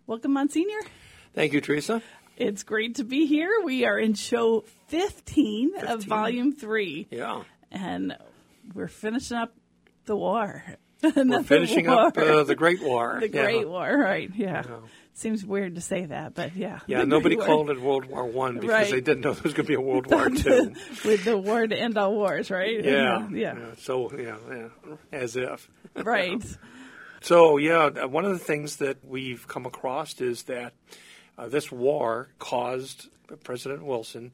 Welcome, Monsignor. Thank you, Teresa. It's great to be here. We are in show 15 of Volume 3. Yeah. And we're finishing up the war. We're finishing up the Great War. The Great War, right, yeah. Seems weird to say that, but yeah. Yeah, nobody called it World War I because they didn't know there was going to be a World War II. With the war to end all wars, right? Yeah. So, as if. Right. So, one of the things that we've come across is that this war caused President Wilson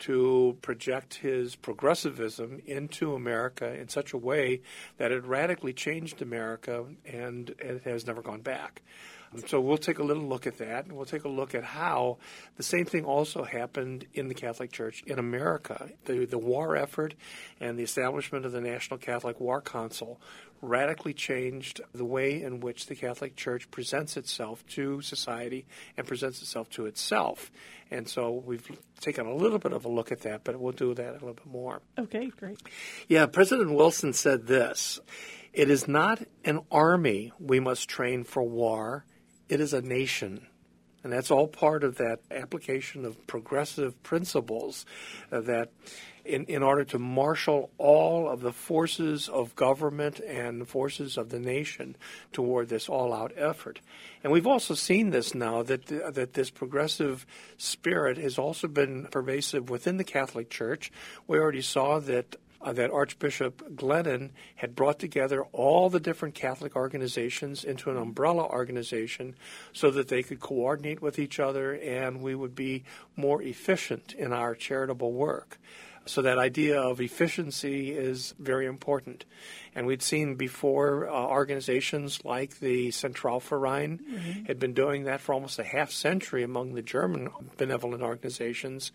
to project his progressivism into America in such a way that it radically changed America, and it has never gone back. So we'll take a little look at that, and we'll take a look at how the same thing also happened in the Catholic Church in America. The war effort and the establishment of the National Catholic War Council radically changed the way in which the Catholic Church presents itself to society and presents itself to itself. And so we've taken a little bit of a look at that, but we'll do that a little bit more. Okay, great. Yeah, President Wilson said this: "It is not an army we must train for war. It is a nation." And that's all part of that application of progressive principles that in order to marshal all of the forces of government and the forces of the nation toward this all-out effort. And we've also seen this now, that this progressive spirit has also been pervasive within the Catholic Church. We already saw that Archbishop Glennon had brought together all the different Catholic organizations into an umbrella organization so that they could coordinate with each other and we would be more efficient in our charitable work. So that idea of efficiency is very important. And we'd seen before organizations like the Zentralverein had been doing that for almost a half century among the German benevolent organizations.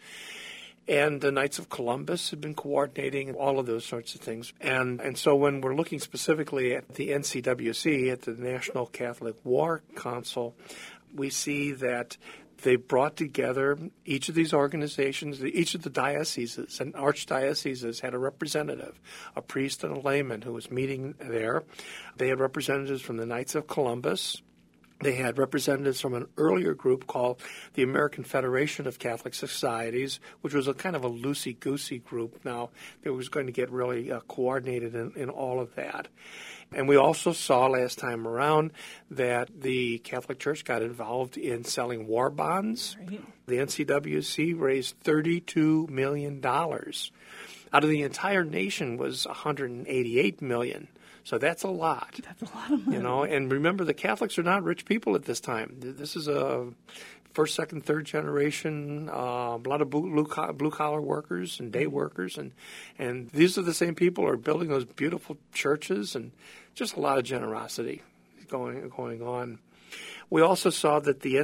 And the Knights of Columbus had been coordinating all of those sorts of things. And so when we're looking specifically at the NCWC, at the National Catholic War Council, we see that they brought together each of these organizations, each of the dioceses and archdioceses had a representative, a priest and a layman who was meeting there. They had representatives from the Knights of Columbus. They had representatives from an earlier group called the American Federation of Catholic Societies, which was a kind of a loosey-goosey group now that was going to get really coordinated in all of that. And we also saw last time around that the Catholic Church got involved in selling war bonds. Right. The NCWC raised $32 million. Out of the entire nation was $188 million. So that's a lot. That's a lot of money. And remember, the Catholics are not rich people at this time. This is a first, second, third generation, a lot of blue-collar workers and day workers. And these are the same people who are building those beautiful churches, and just a lot of generosity going on. We also saw that the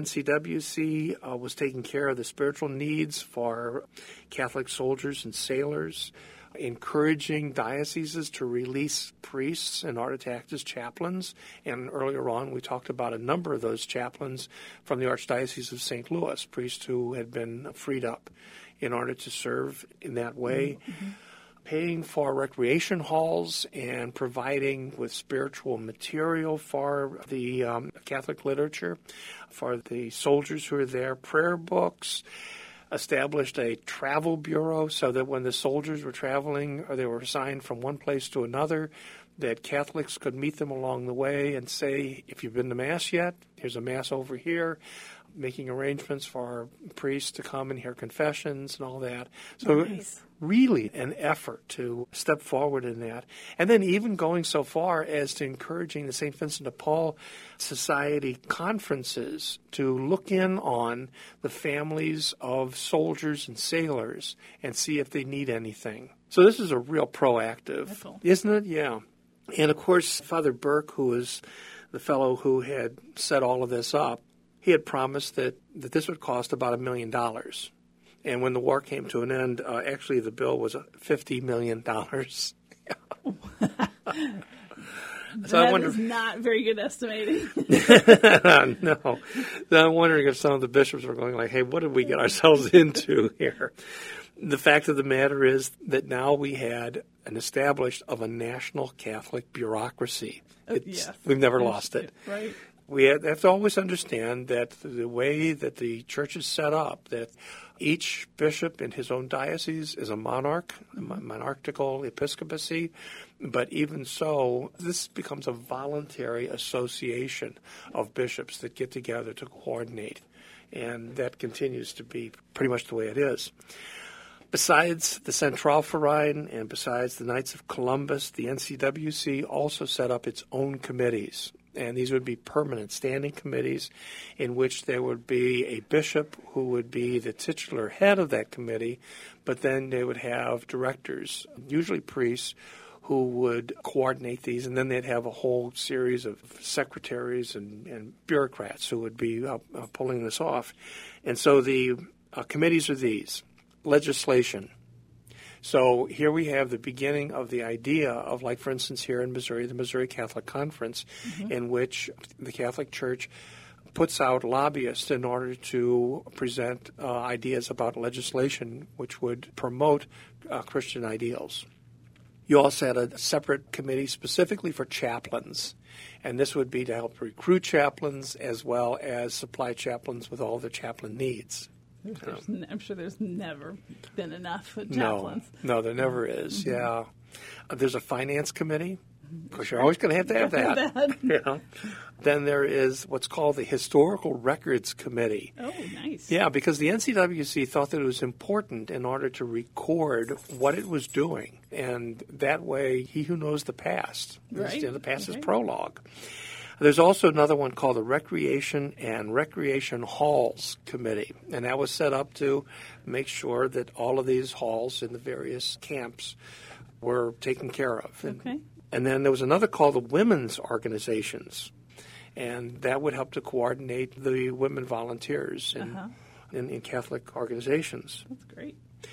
NCWC was taking care of the spiritual needs for Catholic soldiers and sailors, encouraging dioceses to release priests in order to act as chaplains. And earlier on, we talked about a number of those chaplains from the Archdiocese of St. Louis, priests who had been freed up in order to serve in that way. Mm-hmm. Paying for recreation halls and providing with spiritual material for the Catholic literature, for the soldiers who are there, prayer books, established a travel bureau so that when the soldiers were traveling or they were assigned from one place to another, that Catholics could meet them along the way and say, if you've been to Mass yet, here's a Mass over here, making arrangements for priests to come and hear confessions and all that. So nice. Really an effort to step forward in that. And then even going so far as to encouraging the St. Vincent de Paul Society conferences to look in on the families of soldiers and sailors and see if they need anything. So this is a real proactive, isn't it? Yeah. And of course, Father Burke, who was the fellow who had set all of this up, he had promised that this would cost about $1 million. And when the war came to an end, actually the bill was $50 million. So I wonder, is not very good estimating. No. So I'm wondering if some of the bishops were going like, hey, what did we get ourselves into here? The fact of the matter is that now we had an established of a national Catholic bureaucracy. Yes. We've never lost it. Right. We have to always understand that the way that the church is set up, that each bishop in his own diocese is a monarch, a monarchical episcopacy, but even so, this becomes a voluntary association of bishops that get together to coordinate, and that continues to be pretty much the way it is. Besides the Zentralverein and besides the Knights of Columbus, the NCWC also set up its own committees. And these would be permanent standing committees in which there would be a bishop who would be the titular head of that committee, but then they would have directors, usually priests, who would coordinate these, and then they'd have a whole series of secretaries and bureaucrats who would be pulling this off. And so the committees are these. Legislation. So here we have the beginning of the idea of, like, for instance, here in Missouri, the Missouri Catholic Conference, in which the Catholic Church puts out lobbyists in order to present ideas about legislation which would promote Christian ideals. You also had a separate committee specifically for chaplains, and this would be to help recruit chaplains as well as supply chaplains with all their chaplain needs. I'm sure there's never been enough chaplains. No, there never is. Yeah, there's a finance committee. Of course, you're always going to have that. You know? Then there is what's called the Historical Records Committee. Oh, nice. Yeah, because the NCWC thought that it was important in order to record what it was doing, and that way, he who knows the past, the past is prologue. There's also another one called the Recreation and Recreation Halls Committee, and that was set up to make sure that all of these halls in the various camps were taken care of. Okay. And then there was another called the Women's Organizations, and that would help to coordinate the women volunteers in Catholic organizations. That's great.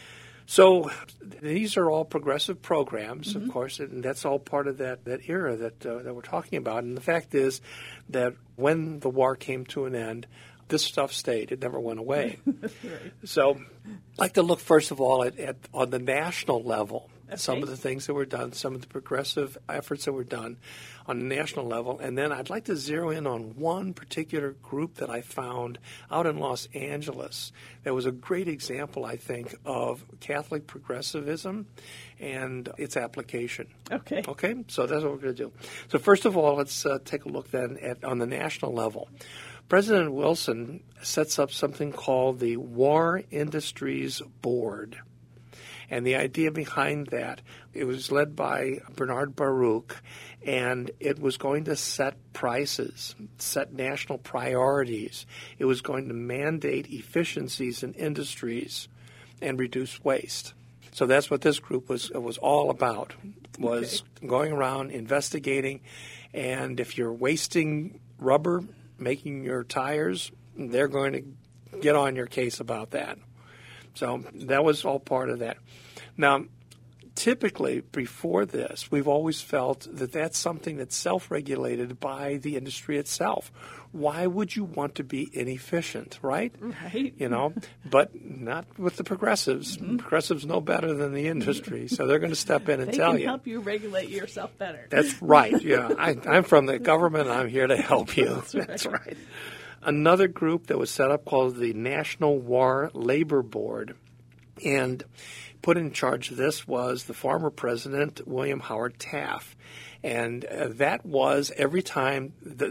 So these are all progressive programs, of course, and that's all part of that era that we're talking about. And the fact is that when the war came to an end, this stuff stayed. It never went away. Right. So I'd like to look, first of all, at on the national level, some of the things that were done, some of the progressive efforts that were done on the national level. And then I'd like to zero in on one particular group that I found out in Los Angeles that was a great example, I think, of Catholic progressivism and its application. Okay. Okay? So that's what we're going to do. So first of all, let's take a look then at on the national level. President Wilson sets up something called the War Industries Board. And the idea behind that, it was led by Bernard Baruch, and it was going to set prices, set national priorities. It was going to mandate efficiencies in industries and reduce waste. So that's what this group was all about, was going around investigating, and if you're wasting rubber, making your tires, they're going to get on your case about that. So that was all part of that. Now, typically, before this, we've always felt that that's something that's self-regulated by the industry itself. Why would you want to be inefficient, right? Right. You know, but not with the progressives. Progressives know better than the industry, so they're going to step in and tell you. They can help you regulate yourself better. That's right, yeah. I'm from the government, and I'm here to help you. That's right. Another group that was set up called the National War Labor Board, and put in charge of this was the former president, William Howard Taft. And that was every time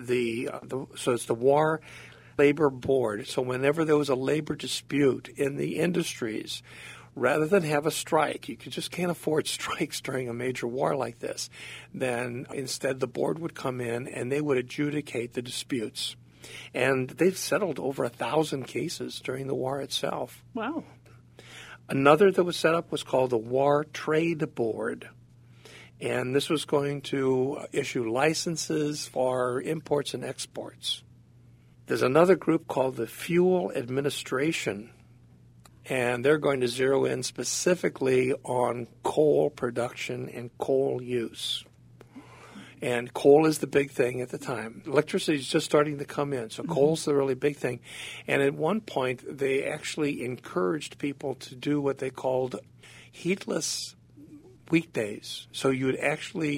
so it's the War Labor Board. So whenever there was a labor dispute in the industries, rather than have a strike, you just can't afford strikes during a major war like this, then instead the board would come in and they would adjudicate the disputes. And they've settled over 1,000 cases during the war itself. Wow. Another that was set up was called the War Trade Board. And this was going to issue licenses for imports and exports. There's another group called the Fuel Administration, and they're going to zero in specifically on coal production and coal use. And coal is the big thing at the time. Electricity is just starting to come in, so coal's the really big thing. And at one point, they actually encouraged people to do what they called heatless weekdays. So you would actually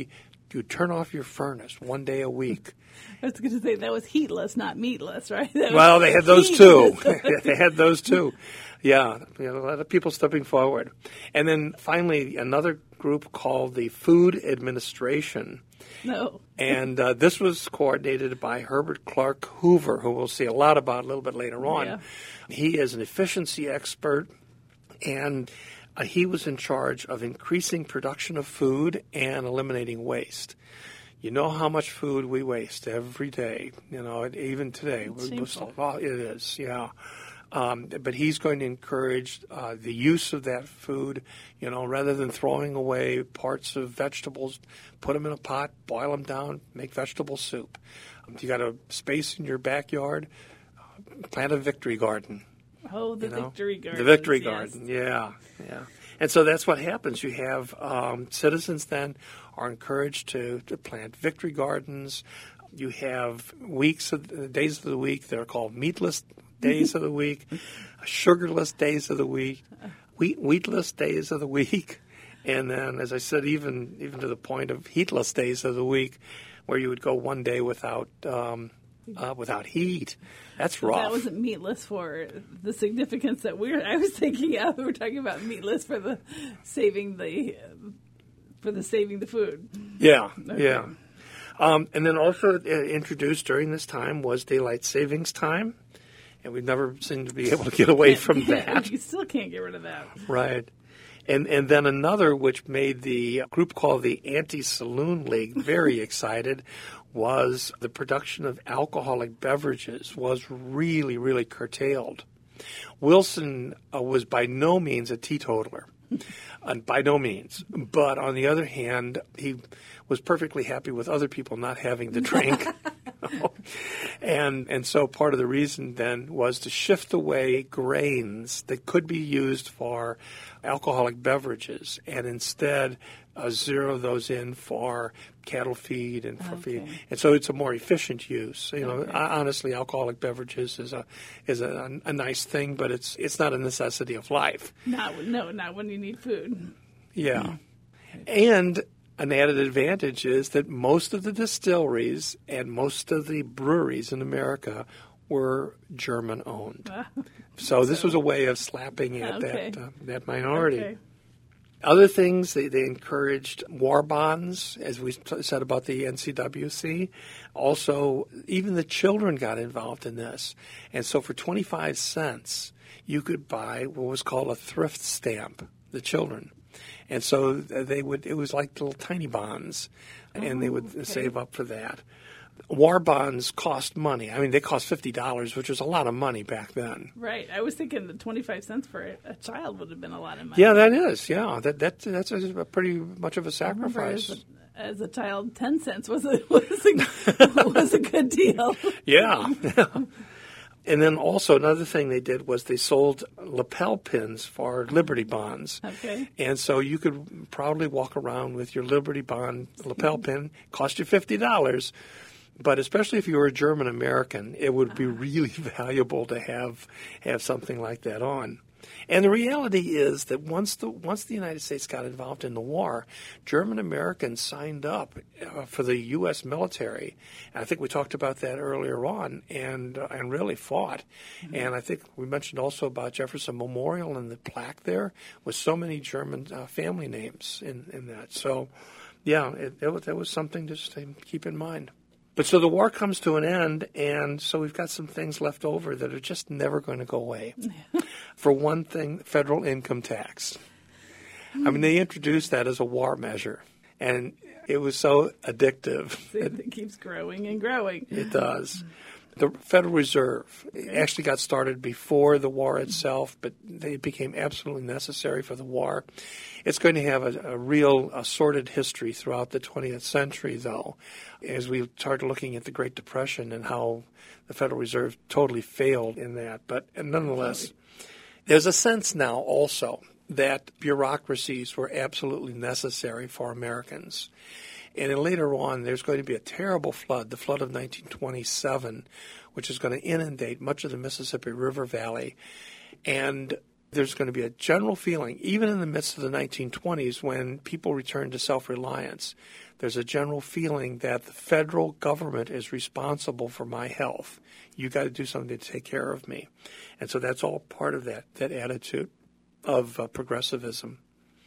you'd turn off your furnace one day a week. I was going to say that was heatless, not meatless, right? Well, they had those too. They had those too. Yeah, a lot of people stepping forward. And then finally, another group called the Food Administration. No. And this was coordinated by Herbert Clark Hoover, who we'll see a lot about a little bit later on. Yeah. He is an efficiency expert, and he was in charge of increasing production of food and eliminating waste. You know how much food we waste every day, even today. It is, yeah. But he's going to encourage the use of that food, rather than throwing away parts of vegetables, put them in a pot, boil them down, make vegetable soup. If you got a space in your backyard, plant a victory garden. Oh, the victory garden. The victory garden, yeah. And so that's what happens. You have citizens then are encouraged to plant victory gardens. You have days of the week that are called meatless days of the week, sugarless days of the week, wheatless days of the week, and then, as I said, even to the point of heatless days of the week, where you would go one day without heat. That's rough. That wasn't meatless for the significance that I was thinking of. We were talking about meatless for the saving the food. Yeah, okay. Yeah. And then also introduced during this time was daylight savings time. And we've never seemed to be able to get away from that. You still can't get rid of that. Right. And then another, which made the group called the Anti-Saloon League very excited, was the production of alcoholic beverages was really, really curtailed. Wilson was by no means a teetotaler. By no means. But on the other hand, he was perfectly happy with other people not having to drink. And so part of the reason then was to shift away grains that could be used for alcoholic beverages and instead zero those in for cattle feed and for feed. And so it's a more efficient use. Honestly, alcoholic beverages is a nice thing, but it's not a necessity of life. Not when you need food. Yeah. And an added advantage is that most of the distilleries and most of the breweries in America were German-owned. So this was a way of slapping at that minority. Okay. Other things, they encouraged war bonds, as we said about the NCWC. Also, even the children got involved in this. And so for 25 cents, you could buy what was called a thrift stamp, the children. And so it was like little tiny bonds, and they would save up for that. War bonds cost money. I mean, they cost $50, which was a lot of money back then. Right. I was thinking that 25 cents for a child would have been a lot of money. Yeah, that is. Yeah, that's a pretty much of a sacrifice. As a child, 10 cents was a good deal. Yeah. And then also another thing they did was they sold lapel pins for Liberty bonds. Okay. And so you could proudly walk around with your Liberty bond lapel pin. Cost you $50. But especially if you were a German American, it would be really valuable to have something like that on. And the reality is that once the United States got involved in the war, German Americans signed up for the U.S. military. And I think we talked about that earlier on, and really fought. Mm-hmm. And I think we mentioned also about Jefferson Memorial and the plaque there with so many German family names in that. So, yeah, it was something just to keep in mind. But so the war comes to an end, and so we've got some things left over that are just never going to go away. For one thing, federal income tax. I mean, they introduced that as a war measure, and it was so addictive. It keeps growing and growing. It does. The Federal Reserve actually got started before the war itself, but they became absolutely necessary for the war. It's going to have a real sordid history throughout the 20th century, though, as we start looking at the Great Depression and how the Federal Reserve totally failed in that. But nonetheless, there's a sense now also that bureaucracies were absolutely necessary for Americans. And then later on, there's going to be a terrible flood, the flood of 1927, which is going to inundate much of the Mississippi River Valley. And there's going to be a general feeling, even in the midst of the 1920s when people returned to self-reliance, there's a general feeling that the federal government is responsible for my health. You got to do something to take care of me. And so that's all part of that attitude of progressivism.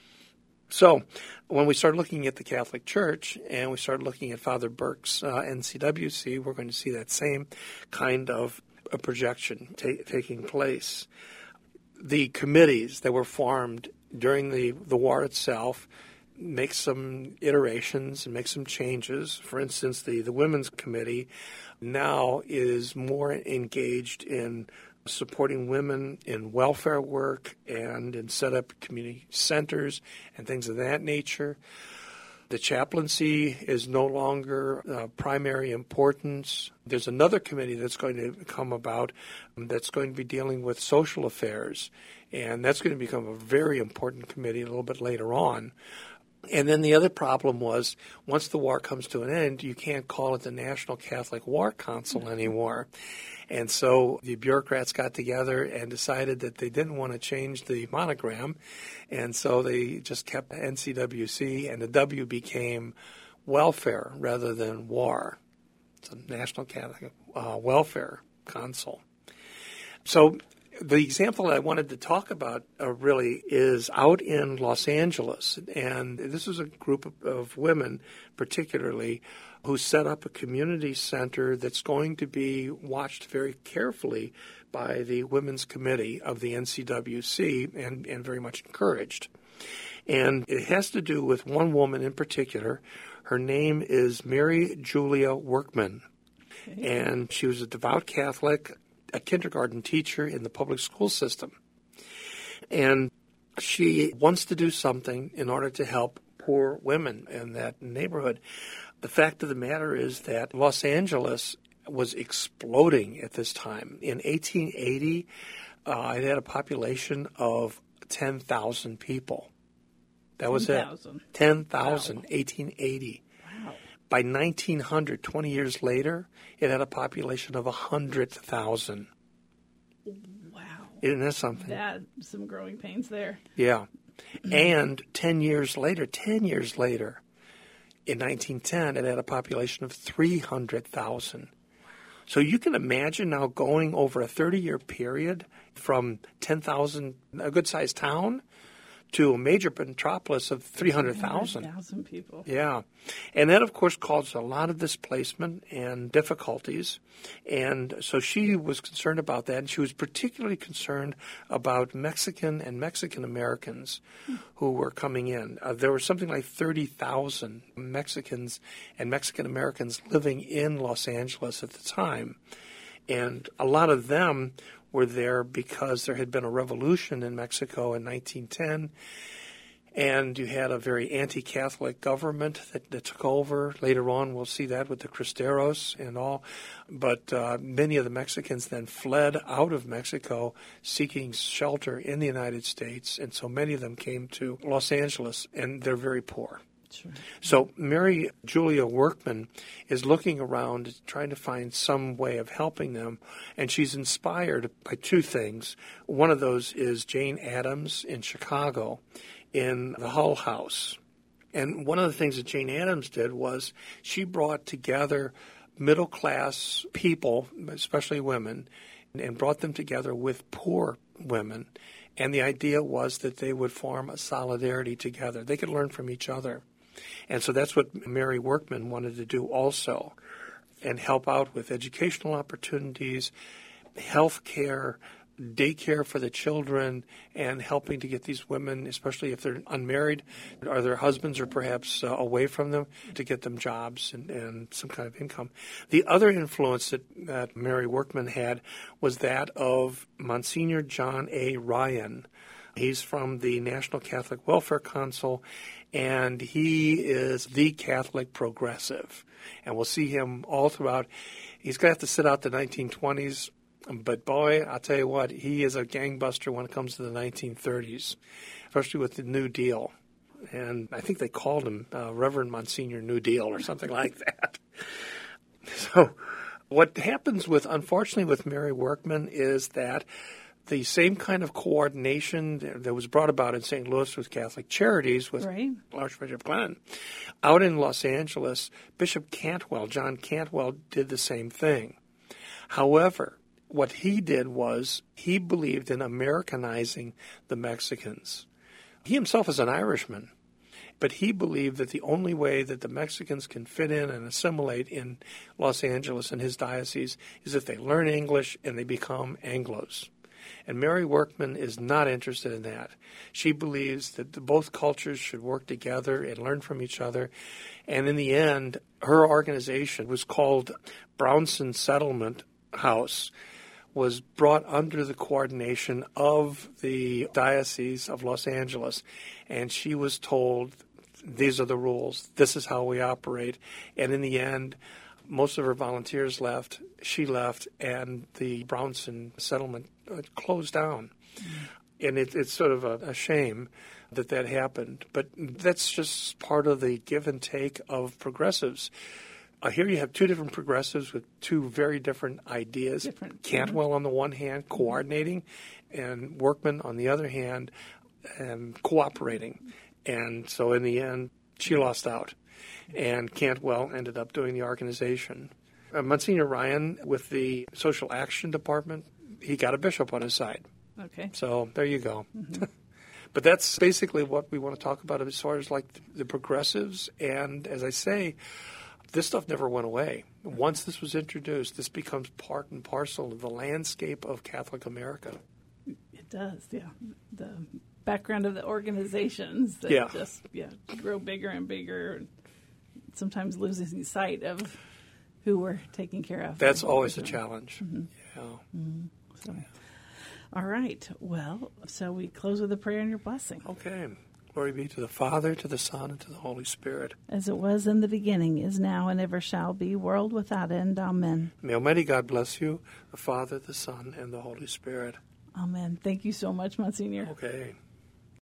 So when we start looking at the Catholic Church and we start looking at Father Burke's NCWC, we're going to see that same kind of a projection taking place. The committees that were formed during the war itself make some iterations and make some changes. For instance, the Women's Committee now is more engaged in supporting women in welfare work and in set up community centers and things of that nature. The chaplaincy is no longer primary importance. There's another committee that's going to come about that's going to be dealing with social affairs, and that's going to become a very important committee a little bit later on. And then the other problem was, once the war comes to an end, you can't call it the National Catholic War Council anymore. And so the bureaucrats got together and decided that they didn't want to change the monogram, and so they just kept NCWC, and the W became welfare rather than war. It's a National Catholic Welfare Council. So the example that I wanted to talk about really is out in Los Angeles, and this is a group of women particularly who set up a community center that's going to be watched very carefully by the Women's Committee of the NCWC and very much encouraged. And it has to do with one woman in particular. Her name is Mary Julia Workman, and she was a devout Catholic, a kindergarten teacher in the public school system. And she wants to do something in order to help poor women in that neighborhood. The fact of the matter is that Los Angeles was exploding at this time. In 1880, it had a population of 10,000 people. That was 10,000. it. 10,000, Wow. 1880. Wow. By 1900, 20 years later, it had a population of 100,000. Wow. Isn't that something? Some growing pains there. Yeah. And 10 years later, in 1910, it had a population of 300,000. So you can imagine now going over a 30-year period from 10,000, a good-sized town, to a major metropolis of 300,000. 300,000 people. Yeah. And that, of course, caused a lot of displacement and difficulties. And so she was concerned about that. And she was particularly concerned about Mexican and Mexican Americans who were coming in. There were something like 30,000 Mexicans and Mexican Americans living in Los Angeles at the time. And a lot of them were there because there had been a revolution in Mexico in 1910, and you had a very anti-Catholic government that took over. Later on, we'll see that with the Cristeros and all. But many of the Mexicans then fled out of Mexico seeking shelter in the United States, and so many of them came to Los Angeles, and they're very poor. Sure. So Mary Julia Workman is looking around trying to find some way of helping them, and she's inspired by two things. One of those is Jane Addams in Chicago in the Hull House. And one of the things that Jane Addams did was she brought together middle-class people, especially women, and brought them together with poor women. And the idea was that they would form a solidarity together. They could learn from each other. And so that's what Mary Workman wanted to do also, and help out with educational opportunities, health care, daycare for the children, and helping to get these women, especially if they're unmarried or their husbands are perhaps away from them, to get them jobs and some kind of income. The other influence that Mary Workman had was that of Monsignor John A. Ryan. He's from the National Catholic Welfare Council, and he is the Catholic progressive. And we'll see him all throughout. He's going to have to sit out the 1920s, but boy, I'll tell you what, he is a gangbuster when it comes to the 1930s, especially with the New Deal. And I think they called him Reverend Monsignor New Deal or something like that. So what happens unfortunately with Mary Workman is that The same kind of coordination that was brought about in St. Louis with Catholic Charities with Right. Archbishop Glenn. Out in Los Angeles, Bishop Cantwell, John Cantwell, did the same thing. However, what he did was he believed in Americanizing the Mexicans. He himself is an Irishman, but he believed that the only way that the Mexicans can fit in and assimilate in Los Angeles and his diocese is if they learn English and they become Anglos. And Mary Workman is not interested in that. She believes that both cultures should work together and learn from each other. And in the end, her organization was called Brownson Settlement House, was brought under the coordination of the Diocese of Los Angeles. And she was told, these are the rules, this is how we operate. And in the end, most of her volunteers left, she left, and the Brownson settlement closed down. And it's sort of a shame that happened. But that's just part of the give and take of progressives. Here you have two different progressives with two very different ideas. Cantwell on the one hand, coordinating, and Workman on the other hand, cooperating. And so in the end, she lost out. And Cantwell ended up doing the organization. Monsignor Ryan, with the Social Action Department, he got a bishop on his side. Okay. So there you go. Mm-hmm. But that's basically what we want to talk about as far as like the progressives. And as I say, this stuff never went away. Once this was introduced, this becomes part and parcel of the landscape of Catholic America. It does, yeah. The background of the organizations that just grow bigger and bigger, sometimes losing sight of who we're taking care of. That's always a challenge. Mm-hmm. Yeah. Mm-hmm. So, all right. Well, so we close with a prayer and your blessing. Okay. Glory be to the Father, to the Son, and to the Holy Spirit. As it was in the beginning, is now, and ever shall be, world without end. Amen. May Almighty God bless you, the Father, the Son, and the Holy Spirit. Amen. Thank you so much, Monsignor. Okay.